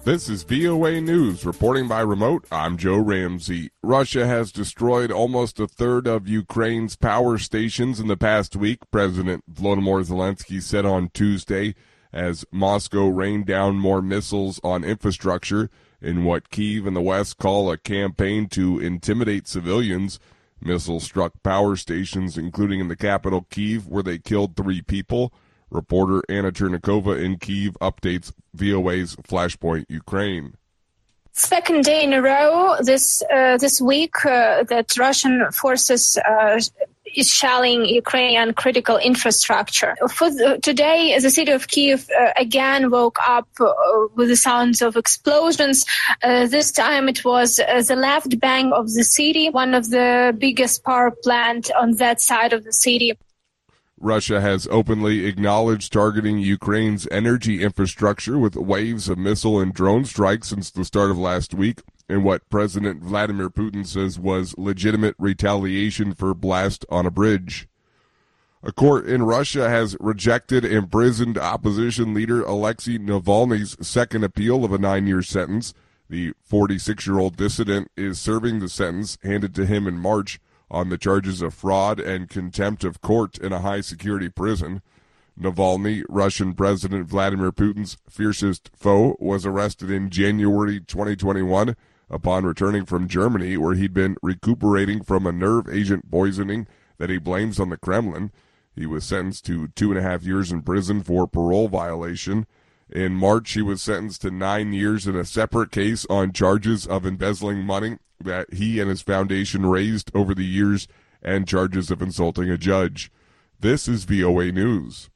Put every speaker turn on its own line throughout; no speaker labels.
This is VOA News. Reporting by remote, I'm Joe Ramsey. Russia has destroyed almost a third of Ukraine's power stations in the past week, President Volodymyr Zelensky said on Tuesday, as Moscow rained down more missiles on infrastructure in what Kyiv and the West call a campaign to intimidate civilians. Missiles struck power stations, including in the capital, Kyiv, where they killed 3 people. Reporter Anna Chernikova in Kyiv updates VOA's Flashpoint Ukraine.
Second day in a row this week that Russian forces is shelling Ukrainian critical infrastructure. Today, the city of Kyiv again woke up with the sounds of explosions. This time it was the left bank of the city, one of the biggest power plant on that side of the city.
Russia has openly acknowledged targeting Ukraine's energy infrastructure with waves of missile and drone strikes since the start of last week, in what President Vladimir Putin says was legitimate retaliation for a blast on a bridge. A court in Russia has rejected imprisoned opposition leader Alexei Navalny's second appeal of a 9-year sentence. The 46-year-old dissident is serving the sentence handed to him in March on the charges of fraud and contempt of court in a high-security prison. Navalny, Russian President Vladimir Putin's fiercest foe, was arrested in January 2021 upon returning from Germany, where he'd been recuperating from a nerve agent poisoning that he blames on the Kremlin. He was sentenced to 2.5 years in prison for parole violation. In March, he was sentenced to 9 years in a separate case on charges of embezzling money that he and his foundation raised over the years and charges of insulting a judge. This is VOA News.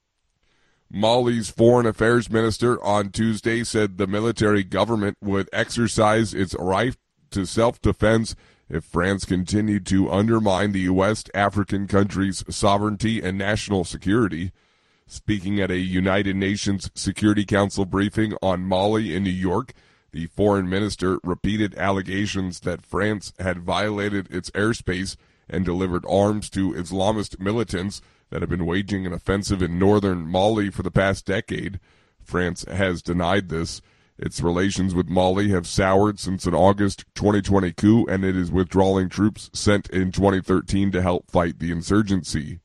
Mali's foreign affairs minister on Tuesday said the military government would exercise its right to self-defense if France continued to undermine the West African country's sovereignty and national security. Speaking at a United Nations Security Council briefing on Mali in New York, the foreign minister repeated allegations that France had violated its airspace and delivered arms to Islamist militants that have been waging an offensive in northern Mali for the past decade. France has denied this. Its relations with Mali have soured since an August 2020 coup, and it is withdrawing troops sent in 2013 to help fight the insurgency.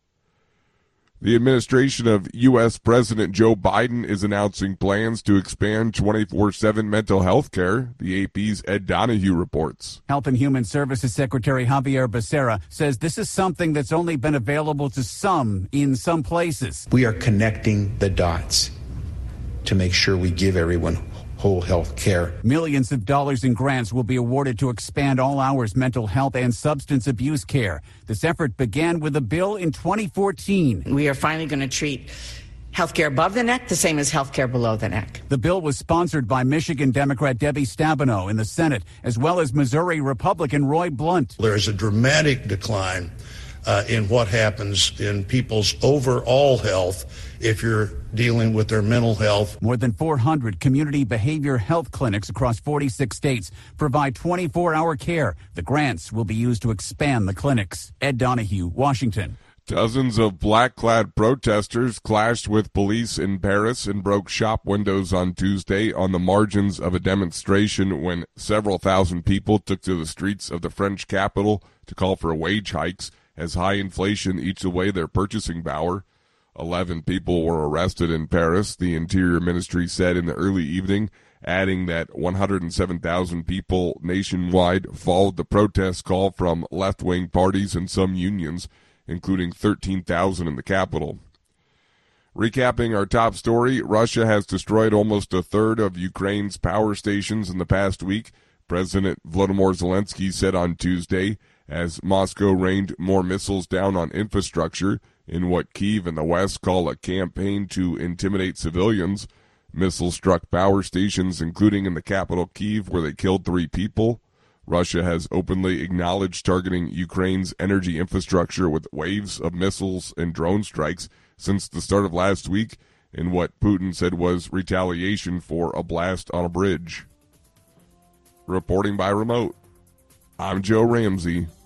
The administration of U.S. President Joe Biden is announcing plans to expand 24/7 mental health care, the AP's Ed Donahue reports.
Health and Human Services Secretary Javier Becerra says this is something that's only been available to some in some places.
We are connecting the dots to make sure we give everyone whole health care.
Millions of dollars in grants will be awarded to expand all hours mental health and substance abuse care. This effort began with a bill in 2014.
We are finally going to treat healthcare above the neck the same as healthcare below the neck.
The bill was sponsored by Michigan Democrat Debbie Stabenow in the Senate, as well as Missouri Republican Roy Blunt.
There is a dramatic decline in what happens in people's overall health if you're dealing with their mental health.
More than 400 community behavior health clinics across 46 states provide 24-hour care. The grants will be used to expand the clinics. Ed Donahue, Washington.
Dozens of black-clad protesters clashed with police in Paris and broke shop windows on Tuesday on the margins of a demonstration when several thousand people took to the streets of the French capital to call for wage hikes as high inflation eats away their purchasing power. 11 people were arrested in Paris, the Interior Ministry said in the early evening, adding that 107,000 people nationwide followed the protest call from left-wing parties and some unions, including 13,000 in the capital. Recapping our top story, Russia has destroyed almost a third of Ukraine's power stations in the past week, President Volodymyr Zelensky said on Tuesday, as Moscow rained more missiles down on infrastructure in what Kyiv and the West call a campaign to intimidate civilians. Missiles struck power stations, including in the capital Kyiv, where they killed 3 people. Russia has openly acknowledged targeting Ukraine's energy infrastructure with waves of missiles and drone strikes since the start of last week in what Putin said was retaliation for a blast on a bridge. Reporting by remote, I'm Joe Ramsey.